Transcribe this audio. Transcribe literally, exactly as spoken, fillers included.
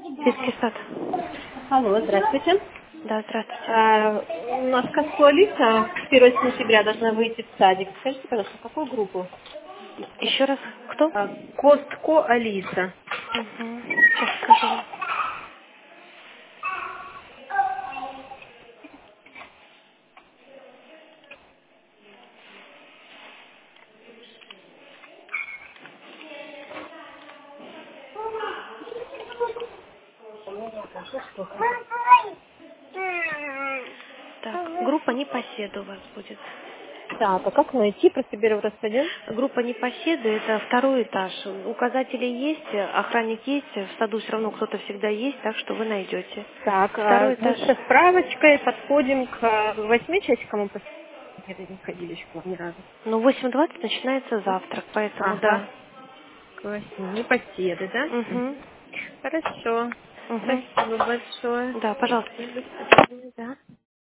Детский сад. Алло, здравствуйте. Да, здравствуйте. А, у нас Костко Алиса первого сентября должна выйти в садик. Скажите, пожалуйста, в какую группу? Еще раз, кто? А, Костко Алиса. Угу. Сейчас скажу вам. Так, группа непоседа у вас будет. Так, а как найти? Просто беру раз один. Группа непоседы — это второй этаж. Указатели есть, охранник есть, в саду все равно кто-то всегда есть, так что вы найдете. Так, а, Второй мы этаж. со справочкой подходим к а, восьми часикам. Мы где-то не ходили еще к вам ни разу. Ну, в восемь двадцать начинается завтрак, поэтому да. Ага, к восьми. Непоседы, да? Угу. Мгм. Хорошо. Угу. Спасибо большое. Да, пожалуйста. До свидания, да.